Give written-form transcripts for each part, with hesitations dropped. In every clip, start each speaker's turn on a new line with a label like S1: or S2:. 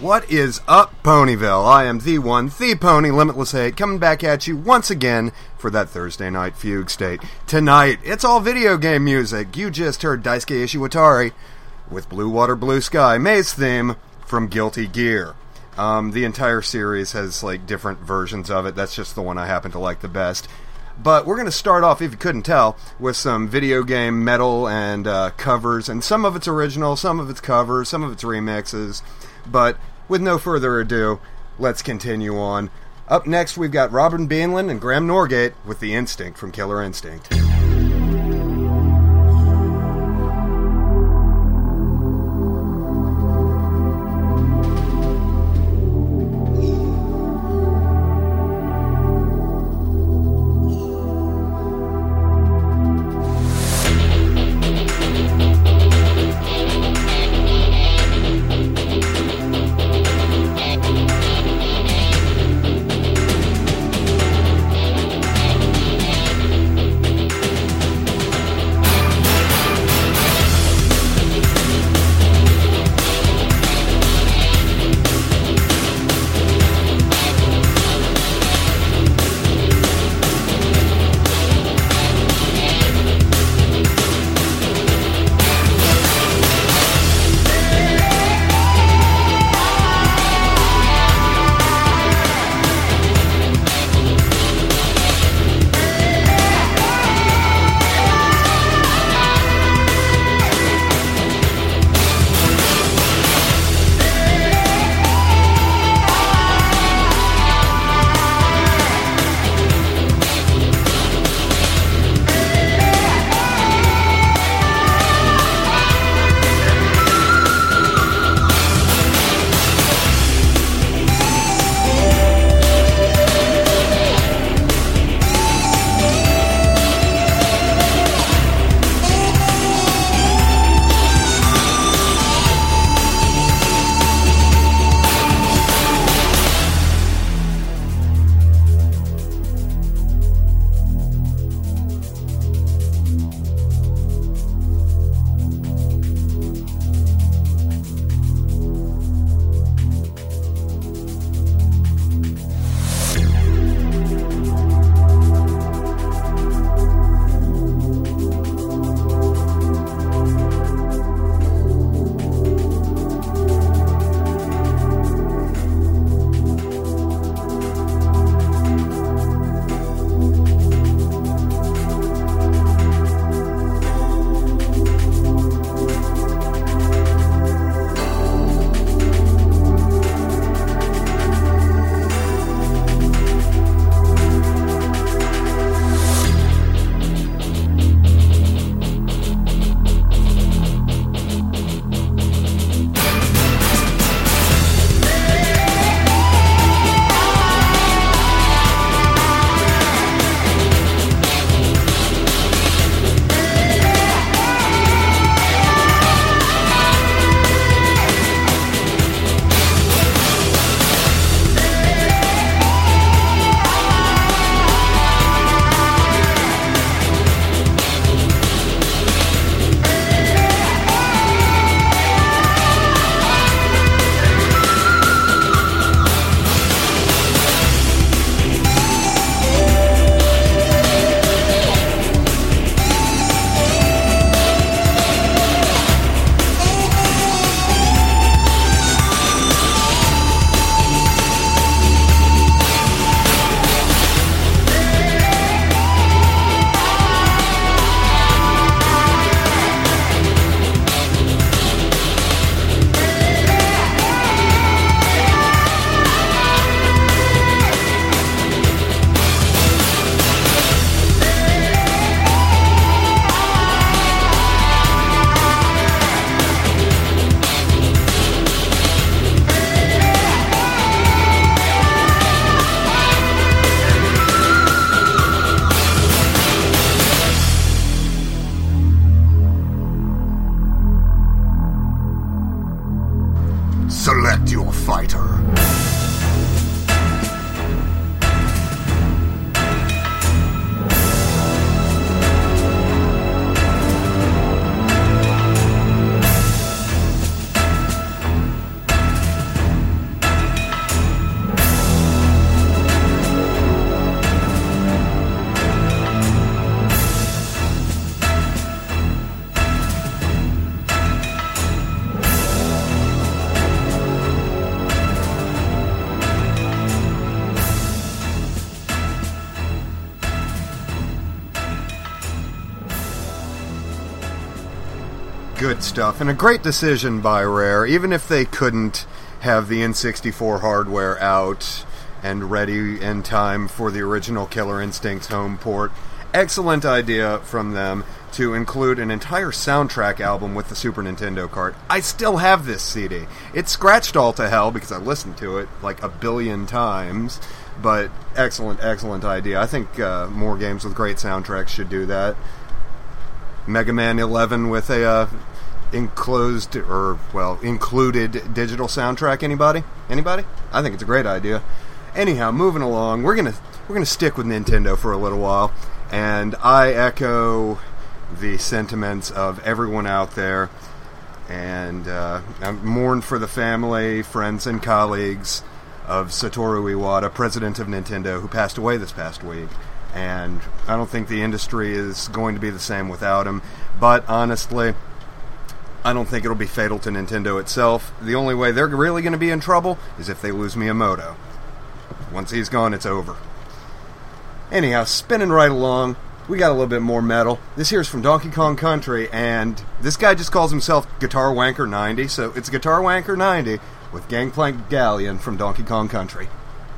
S1: What is up, Ponyville? I am the one, the Pony, Limitless Hate, coming back at you once again for that Thursday night fugue state. Tonight, it's all video game music. You just heard Daisuke Ishiwatari with Blue Water, Blue Sky, May's theme from Guilty Gear. The entire series has, different versions of it. That's just the one I happen to like the best. But we're going to start off, if you couldn't tell, with some video game metal and covers, and some of it's original, some of it's covers, some of it's remixes. But with no further ado, let's continue on. Up next, we've got Robin Beanland and Graham Norgate with The Instinct from Killer Instinct.
S2: Select your fighter.
S1: good stuff, and a great decision by Rare, even if they couldn't have the N64 hardware out and ready in time for the original Killer Instinct home port. Excellent idea from them to include an entire soundtrack album with the Super Nintendo cart. I still have this CD. It's scratched all to hell because I listened to it like a billion times, but excellent idea. I think more games with great soundtracks should do that. Mega Man 11 with a included digital soundtrack. Anybody? I think it's a great idea. Anyhow, moving along, we're gonna stick with Nintendo for a little while, and I echo the sentiments of everyone out there, and I mourn for the family, friends, and colleagues of Satoru Iwata, president of Nintendo, who passed away this past week. And I don't think the industry is going to be the same without him. But honestly, I don't think it'll be fatal to Nintendo itself. The only way they're really going to be in trouble is if they lose Miyamoto. Once he's gone, it's over. Anyhow, spinning right along, we got a little bit more metal. This here's from Donkey Kong Country, and this guy just calls himself Guitar Wanker 90, so it's Guitar Wanker 90 with Gangplank Galleon from Donkey Kong Country.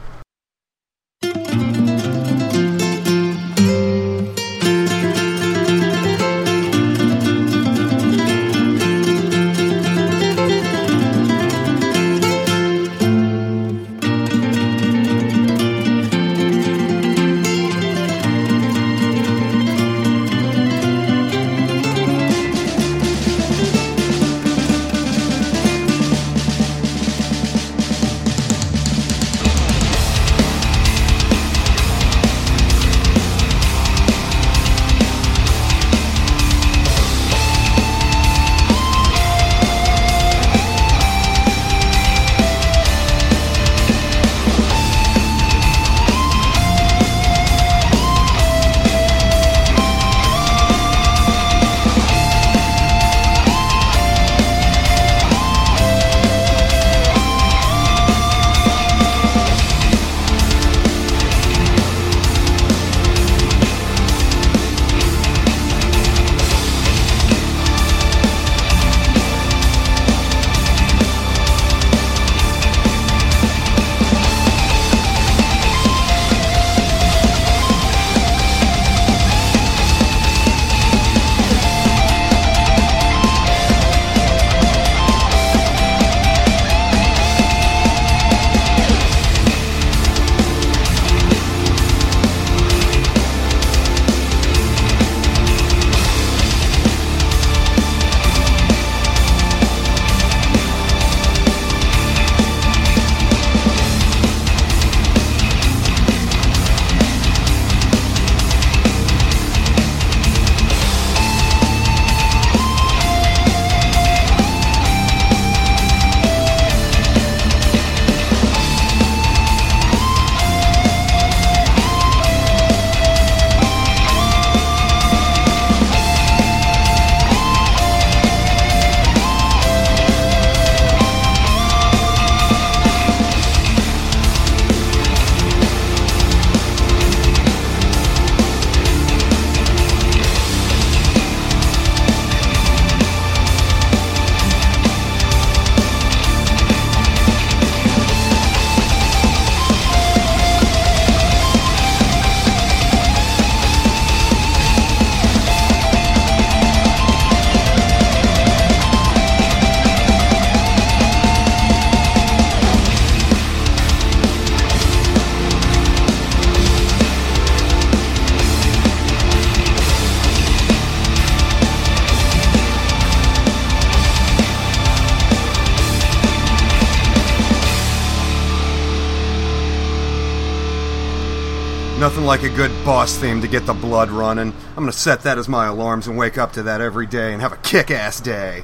S1: Nothing like a good boss theme to get the blood running. I'm going to set that as my alarms and wake up to that every day and have a kick-ass day.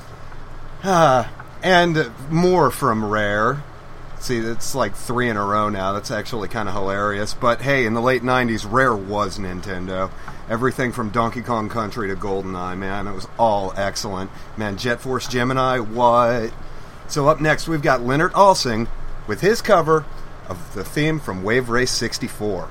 S1: And more from Rare. See, it's like 3 in a row now. That's actually kind of hilarious. But hey, in the late 90s, Rare was Nintendo. Everything from Donkey Kong Country to GoldenEye, man. It was all excellent. Man, Jet Force Gemini, what? So up next, we've got Leonard Alsing with his cover of the theme from Wave Race 64.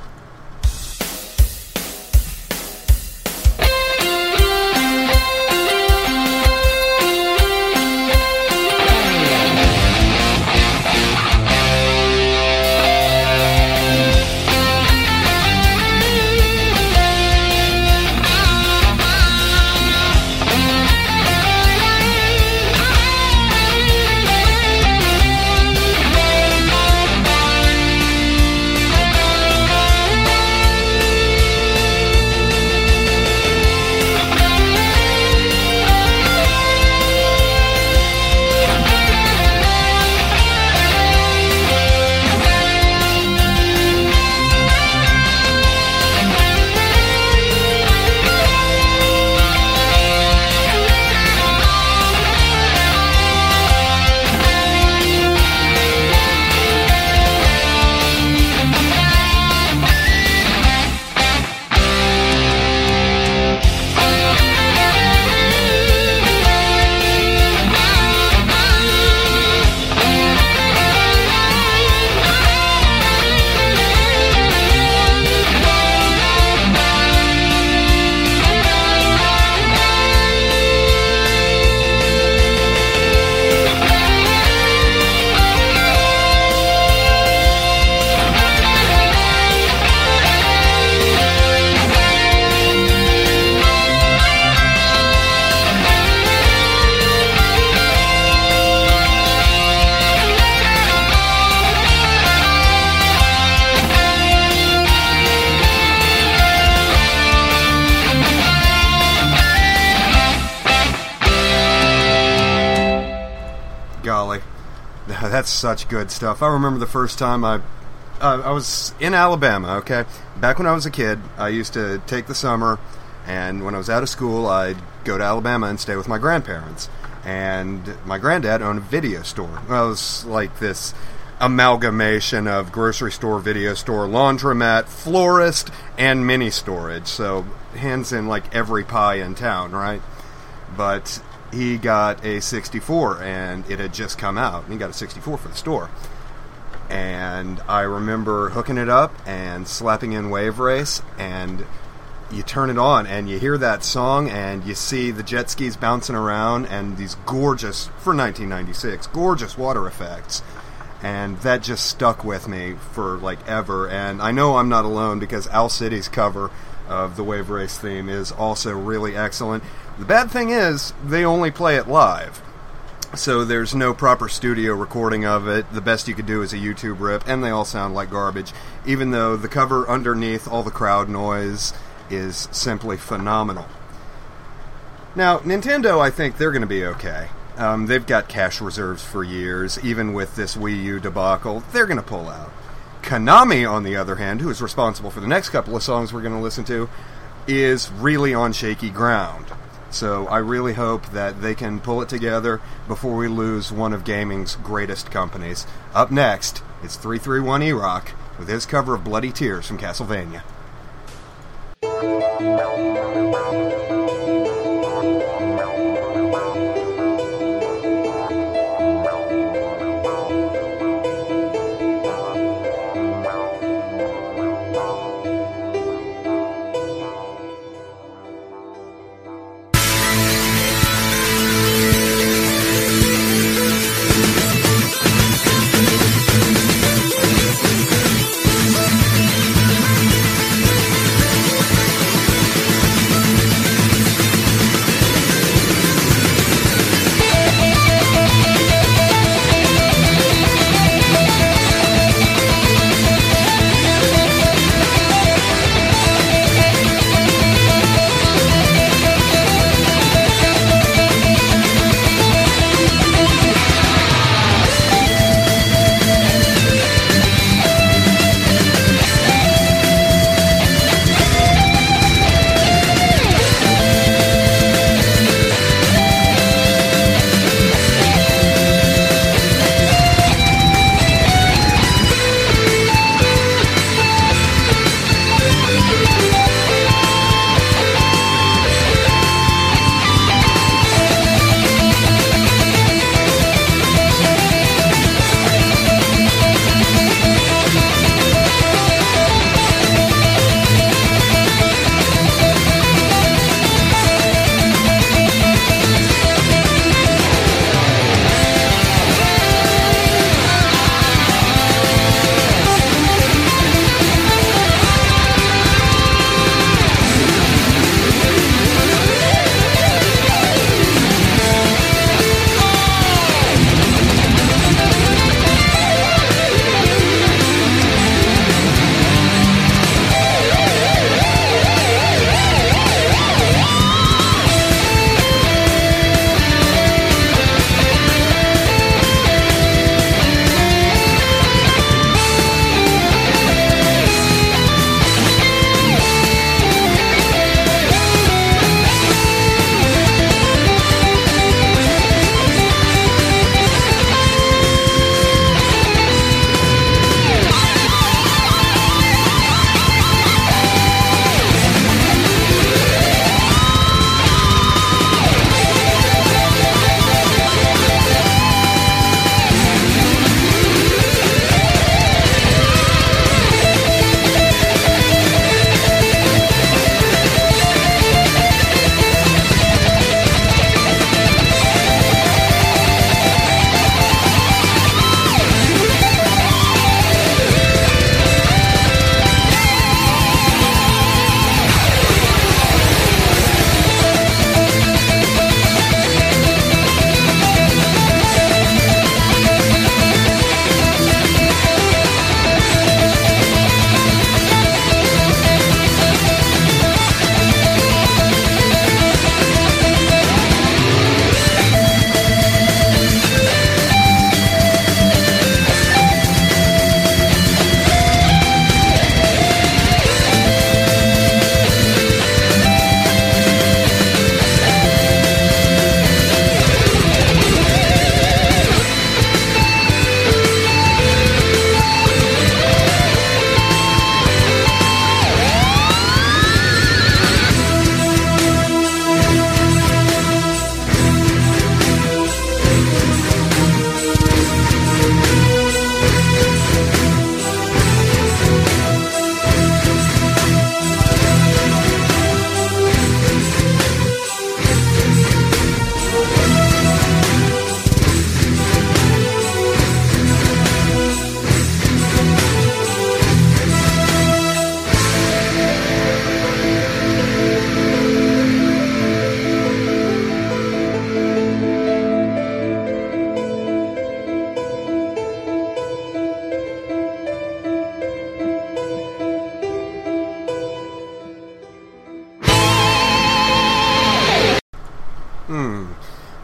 S1: that's such good stuff. I remember the first time I was in Alabama, okay? Back when I was a kid, I used to take the summer, and when I was out of school, I'd go to Alabama and stay with my grandparents. And my granddad owned a video store. Well, it was like this amalgamation of grocery store, video store, laundromat, florist, and mini storage. So, hands in like every pie in town, right? But he got a 64, and it had just come out, and he got a 64 for the store. And I remember hooking it up and slapping in Wave Race, and you turn it on and you hear that song and you see the jet skis bouncing around and these gorgeous, for 1996, gorgeous water effects. And that just stuck with me for like ever. And I know I'm not alone because Owl City's cover of the Wave Race theme is also really excellent. The bad thing is they only play it live. So there's no proper studio recording of it. The best you could do is a YouTube rip, and they all sound like garbage, even though the cover underneath all the crowd noise is simply phenomenal. Now, Nintendo, I think they're going to be okay. They've got cash reserves for years. Even with this Wii U debacle, they're going to pull out. Konami, on the other hand, who is responsible for the next couple of songs we're going to listen to, is really on shaky ground. So I really hope that they can pull it together before we lose one of gaming's greatest companies. Up next, it's 331 E-Rock with his cover of Bloody Tears from Castlevania.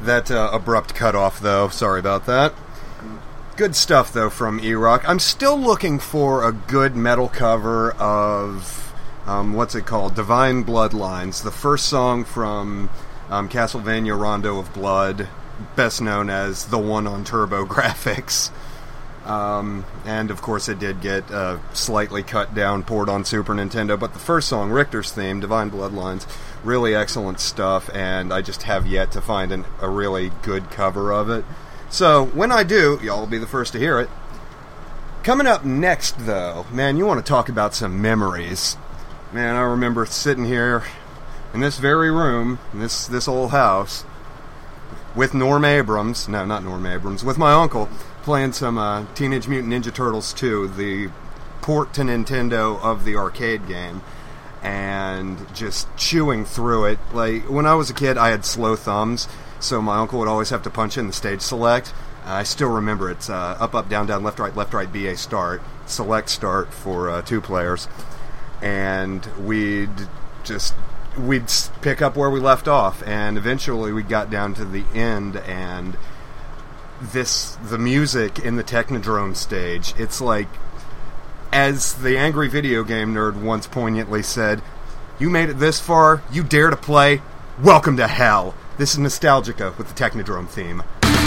S1: that abrupt cutoff, though. Sorry about that. Good stuff, though, from E-Rock. I'm still looking for a good metal cover of, what's it called? Divine Bloodlines, the first song from Castlevania Rondo of Blood, best known as the one on TurboGrafx. And, of course, it did get slightly cut down, poured on Super Nintendo, but the first song, Richter's theme, Divine Bloodlines, really excellent stuff, and I just have yet to find a really good cover of it. So, when I do, y'all will be the first to hear it. Coming up next, though, man, you want to talk about some memories. Man, I remember sitting here in this very room, in this old house, with Norm Abrams, no, not Norm Abrams, with my uncle, playing some Teenage Mutant Ninja Turtles 2, the port to Nintendo of the arcade game, and just chewing through it. Like, when I was a kid, I had slow thumbs, so my uncle would always have to punch in the stage select. I still remember it's up, up, down, down, left, right, BA, start, select start for 2 players. And we'd pick up where we left off, and eventually we got down to the end, and the music in the Technodrome stage, it's like, as the angry video game nerd once poignantly said, you made it this far, you dare to play, welcome to hell. This is Nostalgica with the Technodrome theme.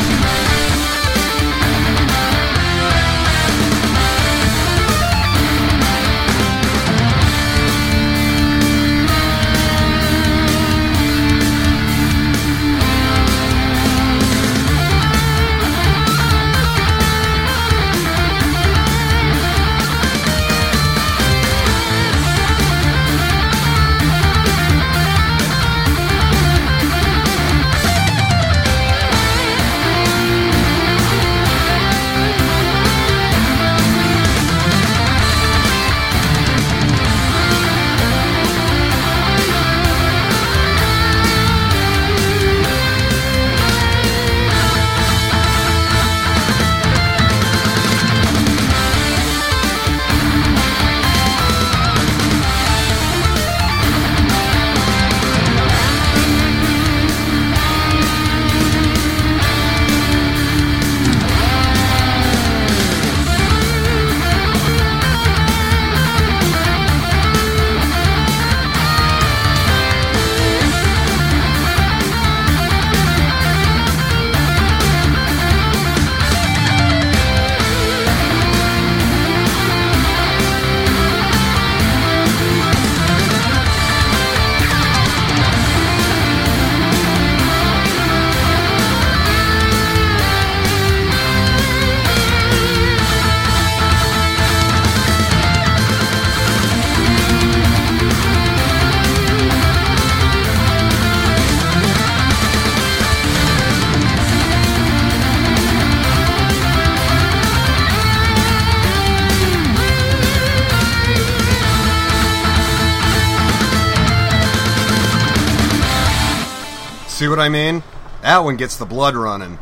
S1: See what I mean? That one gets the blood running.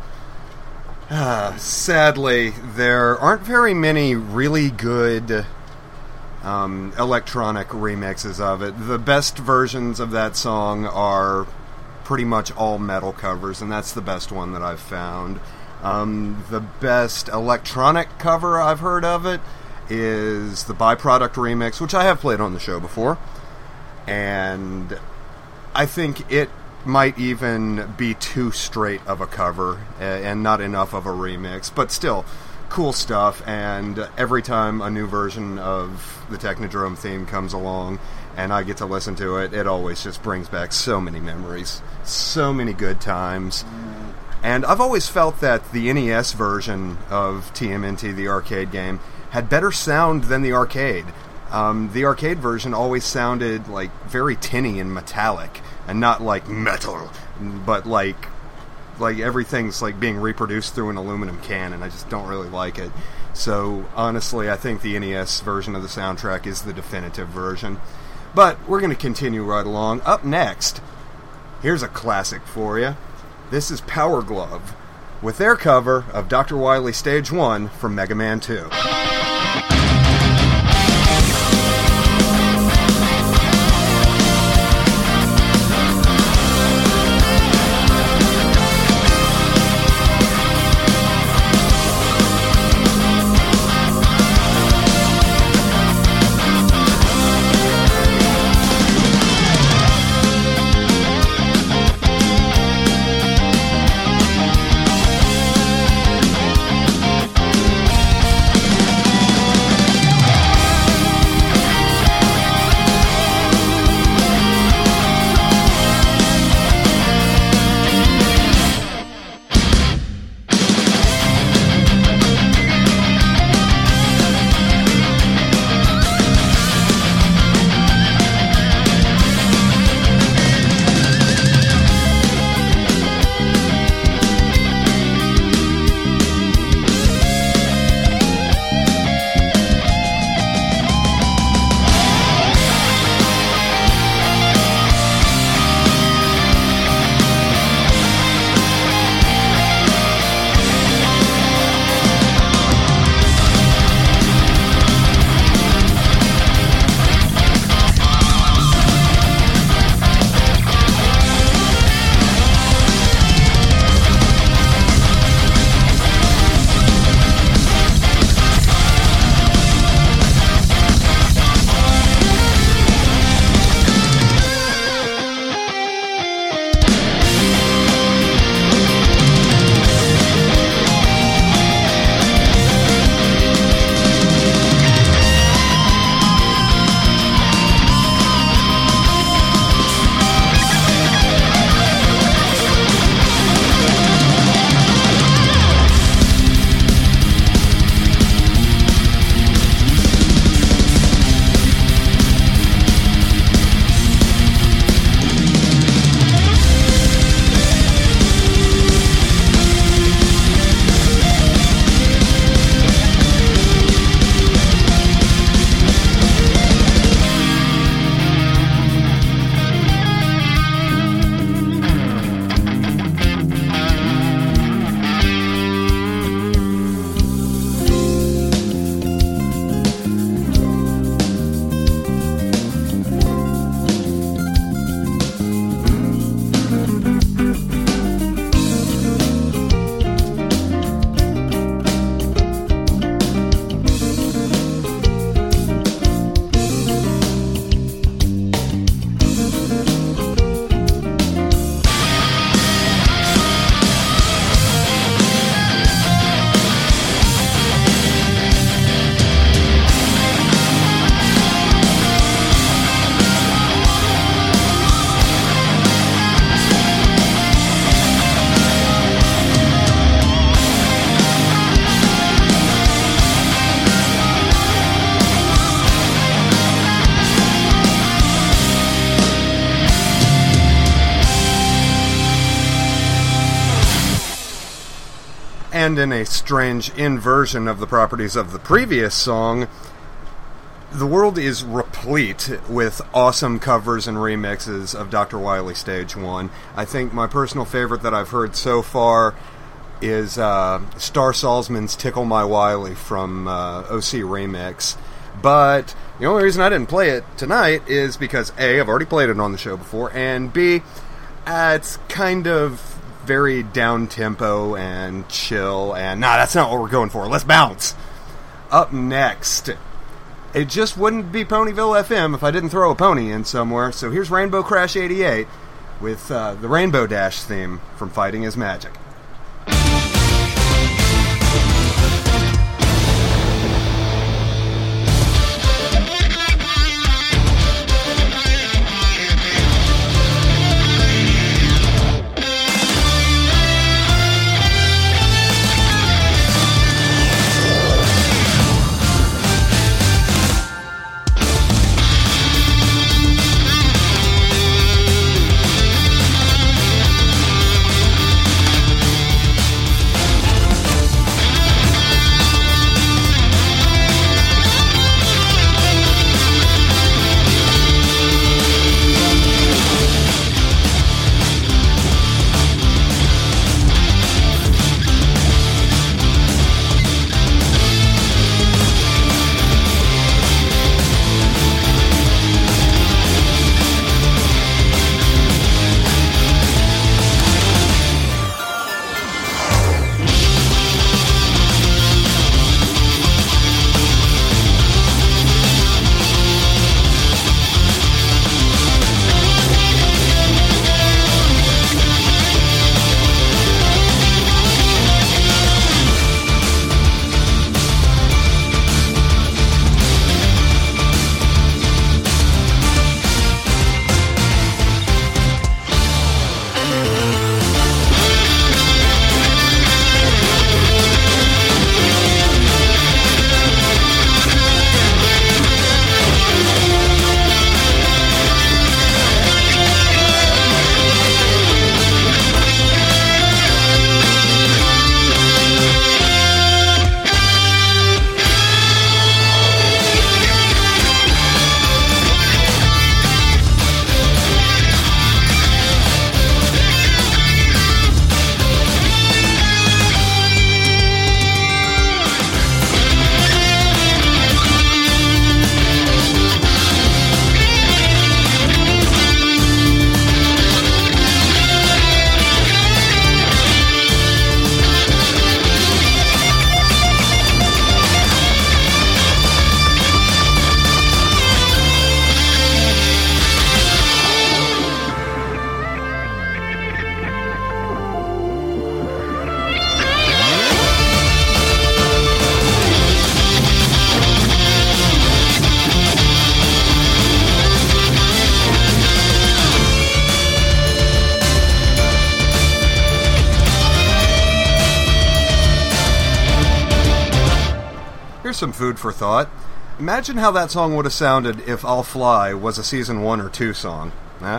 S1: Sadly, there aren't very many really good electronic remixes of it. The best versions of that song are pretty much all metal covers, and that's the best one that I've found. The best electronic cover I've heard of it is the Byproduct remix, which I have played on the show before, and I think it might even be too straight of a cover and not enough of a remix, but still cool stuff. And every time a new version of the Technodrome theme comes along and I get to listen to it, it always just brings back so many memories, so many good times. And I've always felt that the NES version of TMNT, the arcade game, had better sound than the arcade. The arcade version always sounded like very tinny and metallic, and not like metal, but like everything's like being reproduced through an aluminum can, and I just don't really like it. So honestly, I think the NES version of the soundtrack is the definitive version. But we're going to continue right along. Up next, here's a classic for you. This is Power Glove with their cover of Dr. Wily Stage 1 from Mega Man 2. and in a strange inversion of the properties of the previous song, the world is replete with awesome covers and remixes of Dr. Wily Stage 1. I think my personal favorite that I've heard so far is Star Salzman's Tickle My Wily from OC Remix. But the only reason I didn't play it tonight is because A, I've already played it on the show before, and B, it's kind of very down-tempo and chill, and that's not what we're going for. Let's bounce! Up next, it just wouldn't be Ponyville FM if I didn't throw a pony in somewhere, so here's Rainbow Crash 88 with the Rainbow Dash theme from Fighting is Magic. Some food for thought. Imagine how that song would have sounded if I'll Fly was a season 1 or 2 song.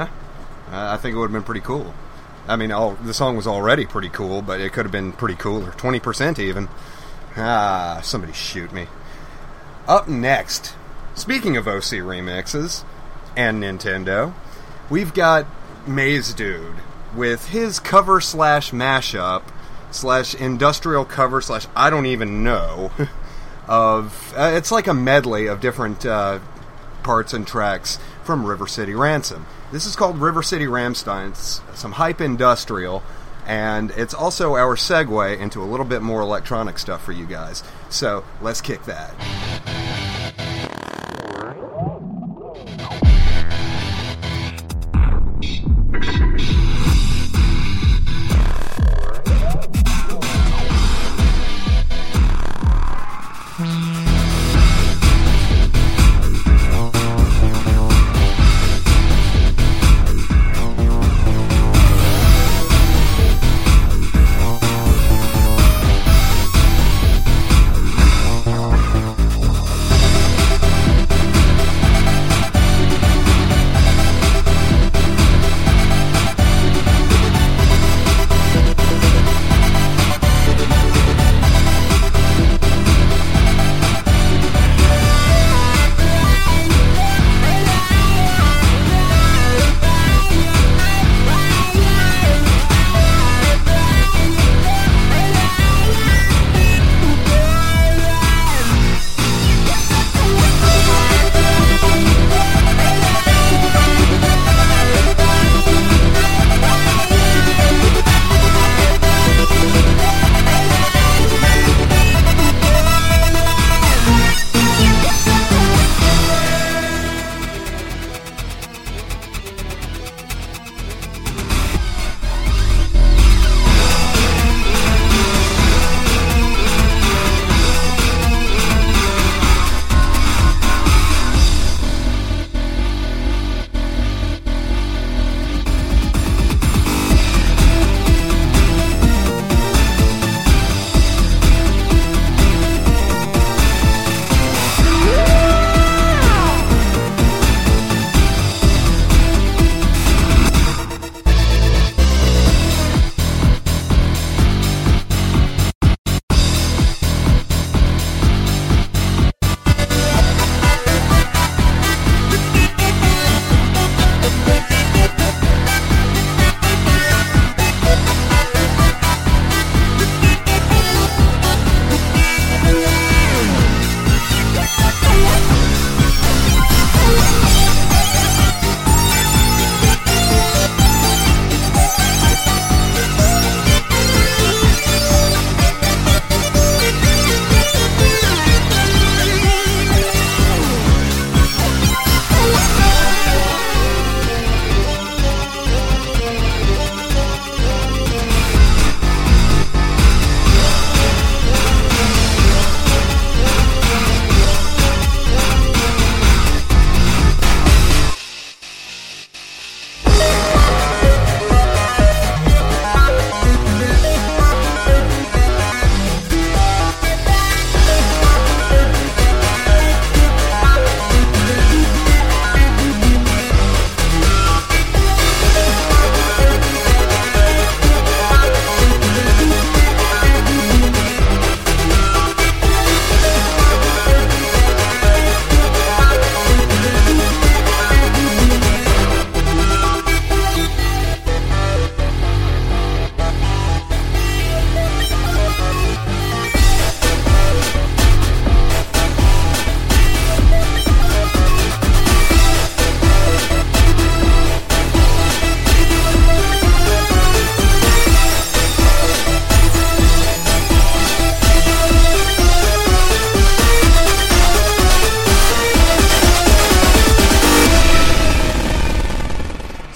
S1: I think it would have been pretty cool. I mean, the song was already pretty cool, but it could have been pretty cooler. 20% even. Somebody shoot me. Up next, speaking of OC remixes and Nintendo, we've got Maze Dude with his cover slash mashup slash industrial cover slash I don't even know of it's like a medley of different parts and tracks from River City Ransom. This is called River City Ramstein. It's some hype industrial, and it's also our segue into a little bit more electronic stuff for you guys. So let's kick that.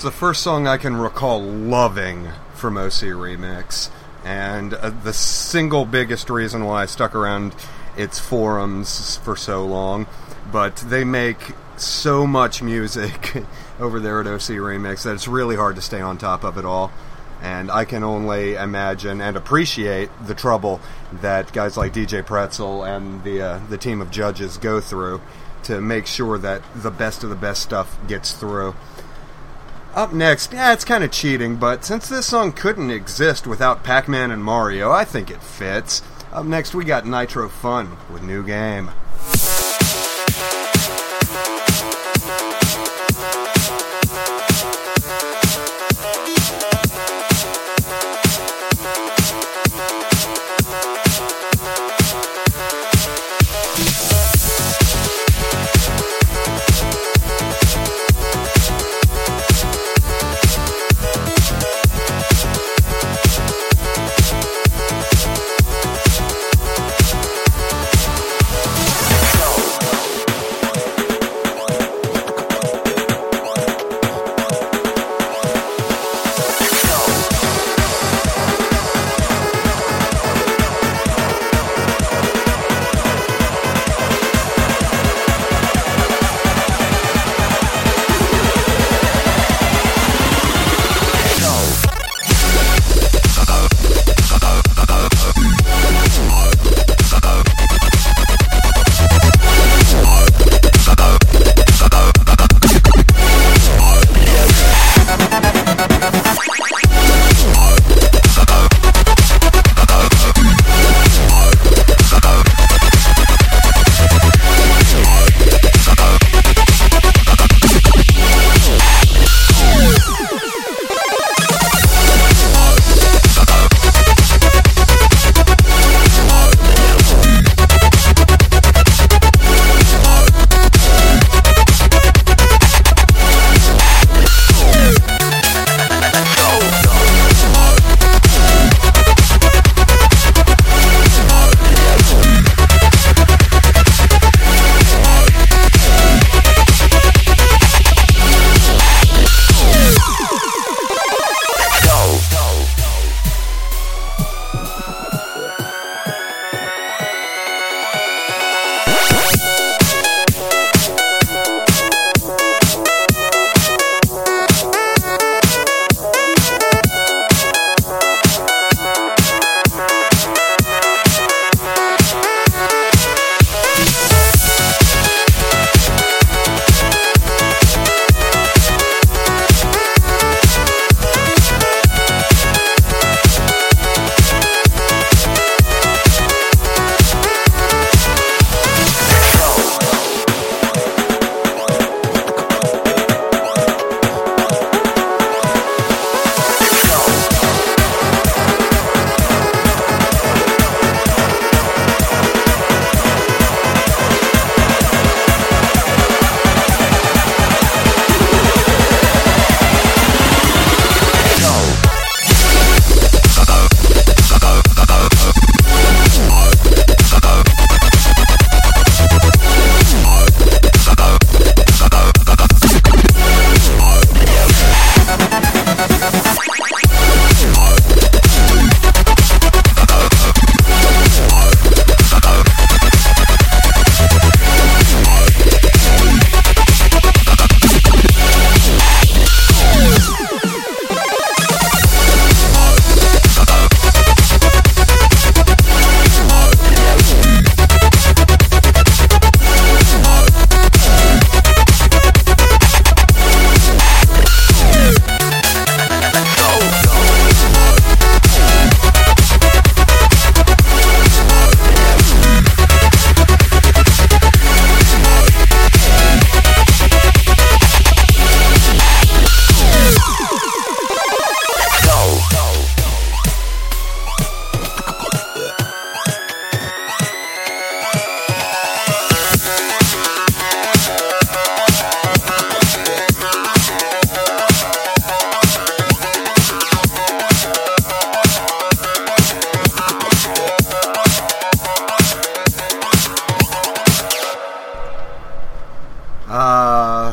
S1: the first song I can recall loving from OC Remix, and the single biggest reason why I stuck around its forums for so long. But they make so much music over there at OC Remix that it's really hard to stay on top of it all. And I can only imagine and appreciate the trouble that guys like DJ Pretzel and the team of judges go through to make sure that the best of the best stuff gets through. Up next, it's kind of cheating, but since this song couldn't exist without Pac-Man and Mario, I think it fits. Up next, we got Nitro Fun with New Game.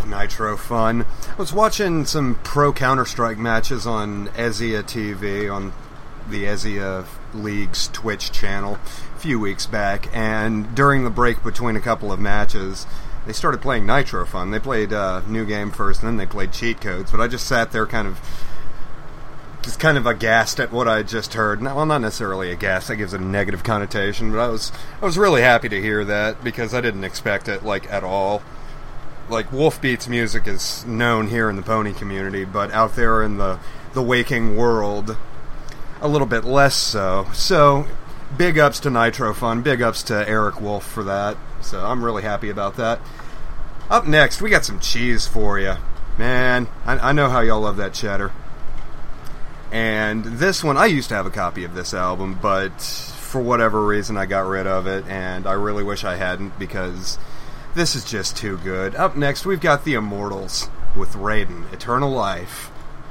S1: Nitro fun. I was watching some pro Counter-Strike matches on Ezia TV, on the Ezia League's Twitch channel a few weeks back, and during the break between a couple of matches, they started playing Nitro Fun. They played New Game first, and then they played Cheat Codes, but I just sat there kind of aghast at what I just heard. Well, not necessarily aghast, that gives it a negative connotation, but I was really happy to hear that, because I didn't expect it, at all. Wolfbeat's music is known here in the pony community, but out there in the waking world, a little bit less so. So, big ups to Nitro Fun, big ups to Eric Wolf for that, so I'm really happy about that. Up next, we got some cheese for you. Man, I know how y'all love that cheddar. And this one, I used to have a copy of this album, but for whatever reason I got rid of it, and I really wish I hadn't, because this is just too good. Up next, we've got the Immortals with Raiden, Eternal Life.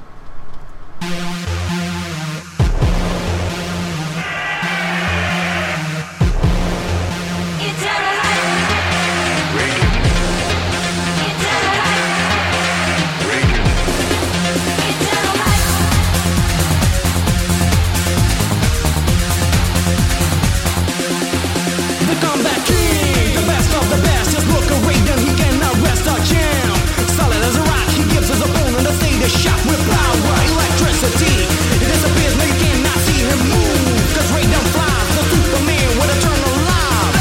S3: Shot with power, electricity. It disappears, no you cannot see him move. Cause Raiden flies, the Superman with eternal life.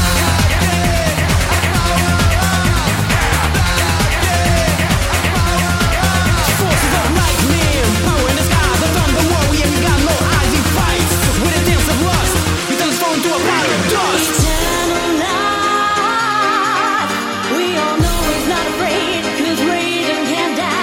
S3: Forces of lightning, power in the sky. The thunder warrior, he got no eyes, he fights. With a dance of lust, he turns phone to a pile of dust.
S4: Eternal life. We all know he's not afraid, cause Raiden can't die.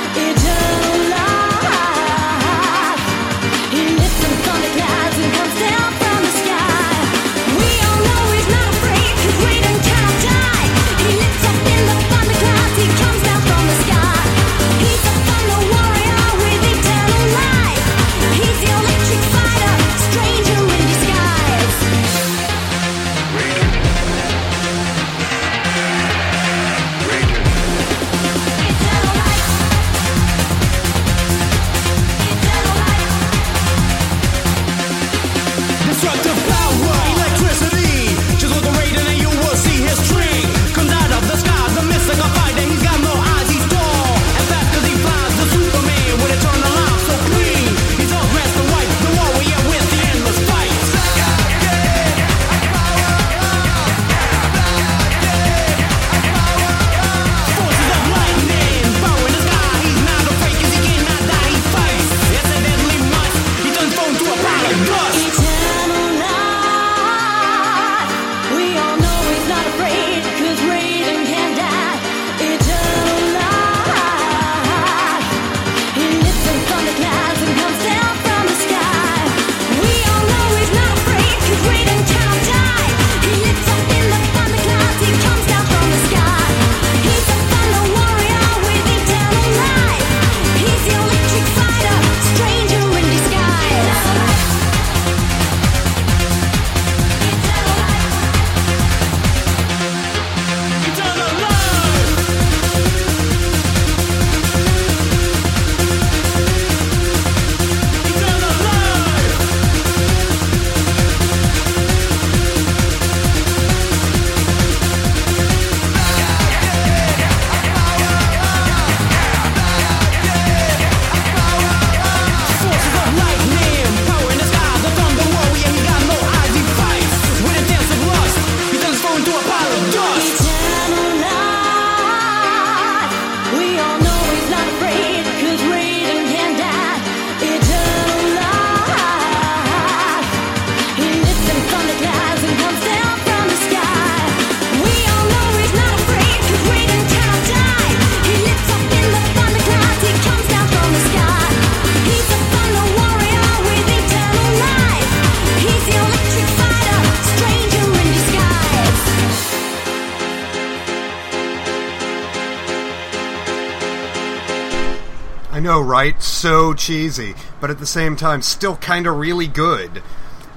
S1: I know, right? So cheesy, but at the same time, still kind of really good. But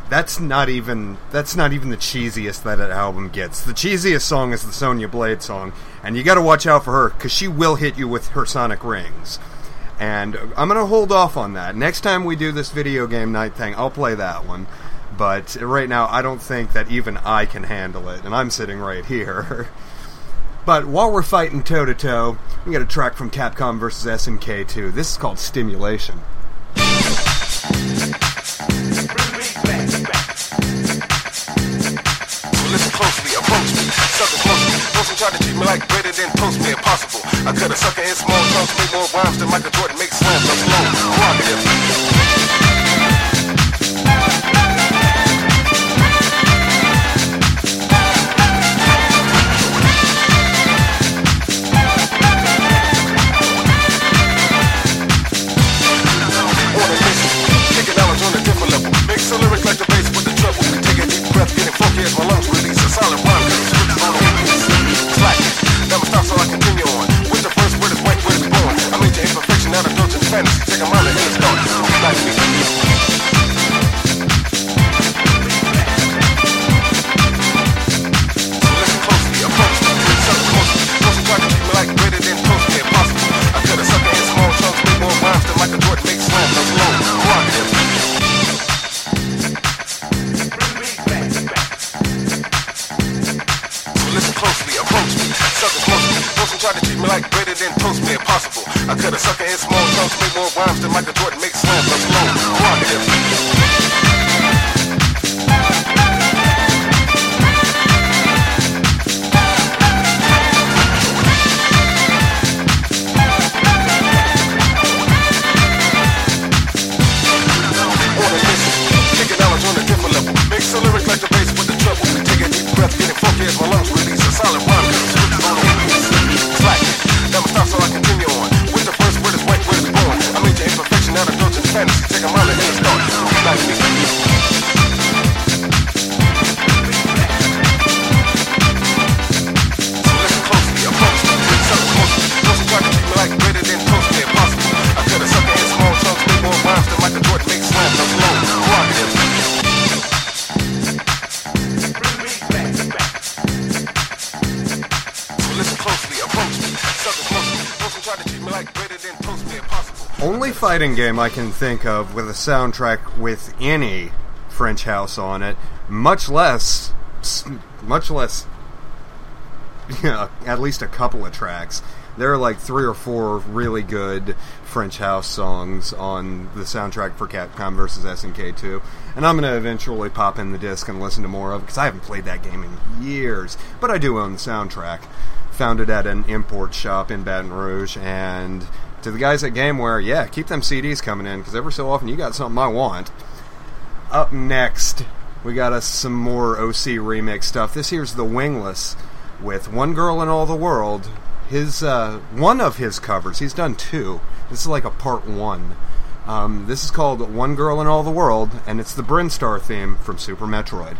S1: That's not even the cheesiest that an album gets. The cheesiest song is the Sonya Blade song, and you gotta watch out for her, because she will hit you with her sonic rings. And I'm gonna hold off on that. Next time we do this video game night thing, I'll play that one. But right now, I don't think that even I can handle it, and I'm sitting right here. But while we're fighting toe-to-toe, we got a track from Capcom vs. SNK 2. This is called Stimulation.
S5: Listen closely, approach me, sucker close me. Don't try to treat me like greater than post me impossible. I cut a sucker in small chunks, make more rhymes than Michael Jordan makes slams. I'm slow, prerogative. Mix a lyric like the bass with the treble. Take a deep breath, getting funky as my lungs release a solid rhyme. Switches on the slack it. Never stop, so I continue on. With the first word is white, word is born. I made your imperfection out of indulgent fantasy. Take a mile and start. Like me. So listen closely, approach me. Sucker closely. Don't try to treat me like greater than post me impossible. I cut a sucker in small chunks, make more rhymes than Michael Jordan makes slams. I'm slow, prerogative. Try to treat me like greater than toast me impossible. I cut a sucker in small chunks, make more rhymes than Michael Jordan makes slams. I'm slow, prerogative. Mix a lyric like the bass with the treble. Take a deep breath, getting funky as my lungs release a solid rhyme. Switches on the slack it. Never stop, so I continue on. With the first word is white, word is born. I made your imperfection out of indulgent fantasy. Take a mile and start. Like me. So listen closely, approach me. Sucker closely. Don't try to treat me like greater than toast me impossible. I cut a sucker in small chunks, make more rhymes than Michael Jordan makes slams. I'm slow, prerogative.
S1: Only fighting game I can think of with a soundtrack with any French house on it, much less, at least a couple of tracks. There are like 3 or 4 really good French house songs on the soundtrack for Capcom vs. SNK 2, and I'm going to eventually pop in the disc and listen to more of it, because I haven't played that game in years, but I do own the soundtrack. Found it at an import shop in Baton Rouge, and to the guys at GameWare, yeah, keep them CDs coming in, because every so often you got something I want. Up next, we got us some more OC remix stuff. This here's The Wingless with One Girl in All the World. His one of his covers. He's done 2. This is like a part 1. This is called One Girl in All the World, and it's the Brinstar theme from Super Metroid.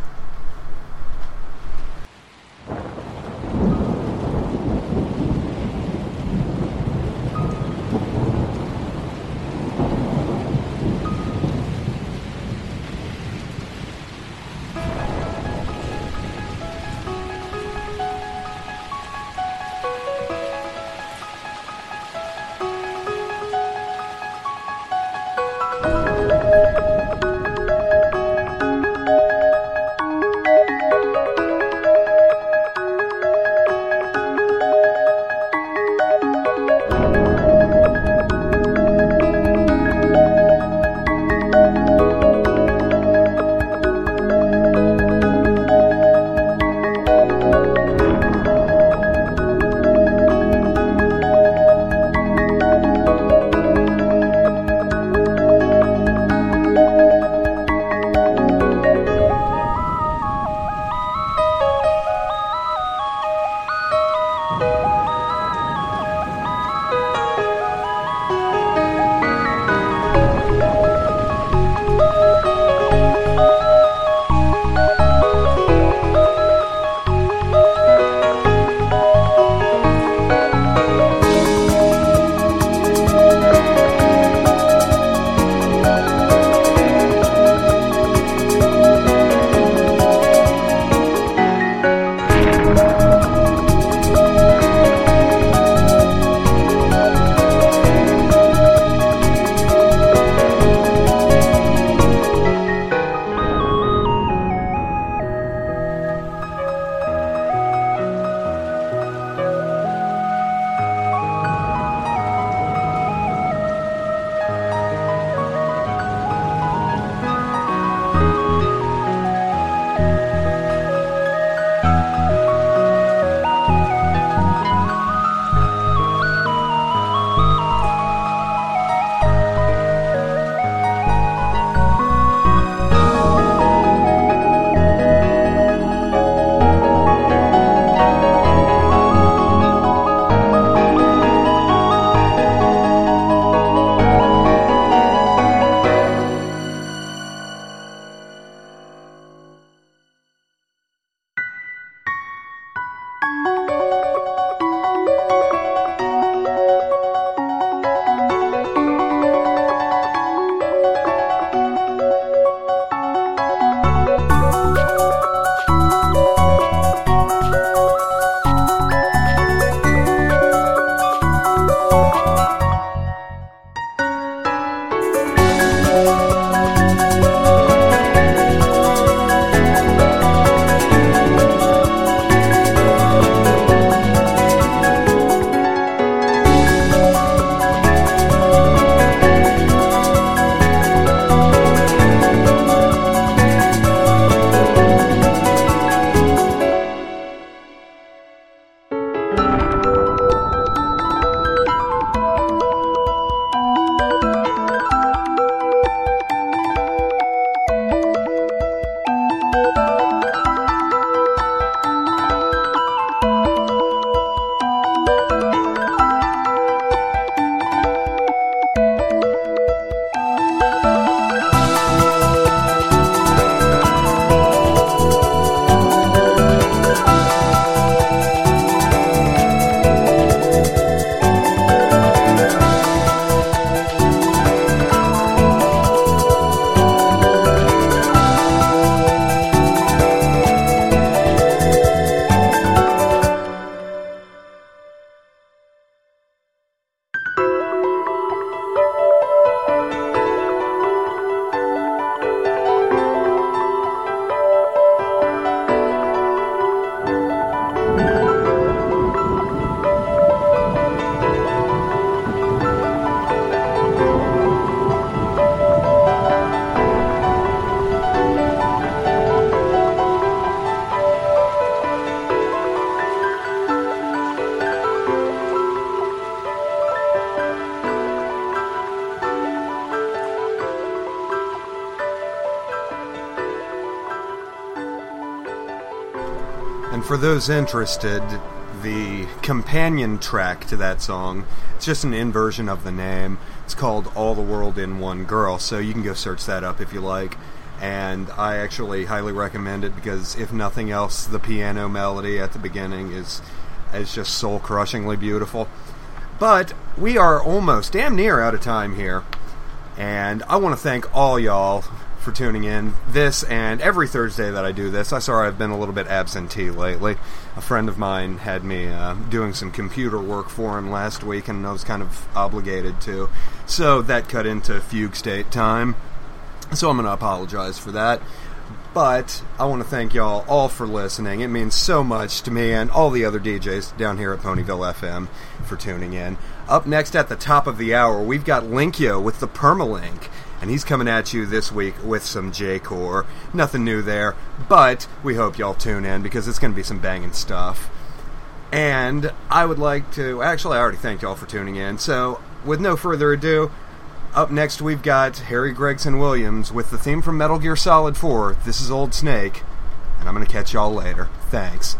S1: for those interested, the companion track to that song, it's just an inversion of the name. It's called All the World in One Girl, so you can go search that up if you like. And I actually highly recommend it because, if nothing else, the piano melody at the beginning is just soul-crushingly beautiful. But we are almost damn near out of time here. And I want to thank all y'all for tuning in this and every Thursday that I do this. I'm sorry I've been a little bit absentee lately. A friend of mine had me doing some computer work for him last week, and I was kind of obligated to. So that cut into Fugue State time. So I'm going to apologize for that. But I want to thank y'all all for listening. It means so much to me and all the other DJs down here at Ponyville FM for tuning in. Up next at the top of the hour, we've got Linkyo with the Permalink. And he's coming at you this week with some J-Core. Nothing new there, but we hope y'all tune in because it's going to be some banging stuff. And I would like to... Actually, I already thanked y'all for tuning in. So, with no further ado, up next we've got Harry Gregson Williams with the theme from Metal Gear Solid 4. This is Old Snake. And I'm going to catch y'all later. Thanks.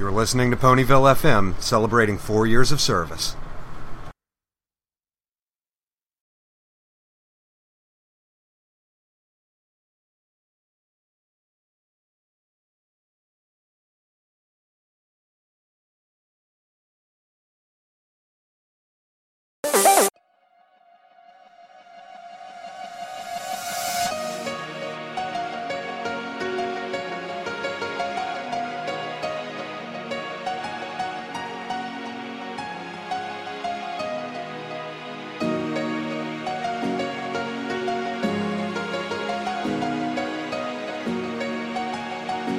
S1: You're listening to Ponyville FM, celebrating 4 years of service.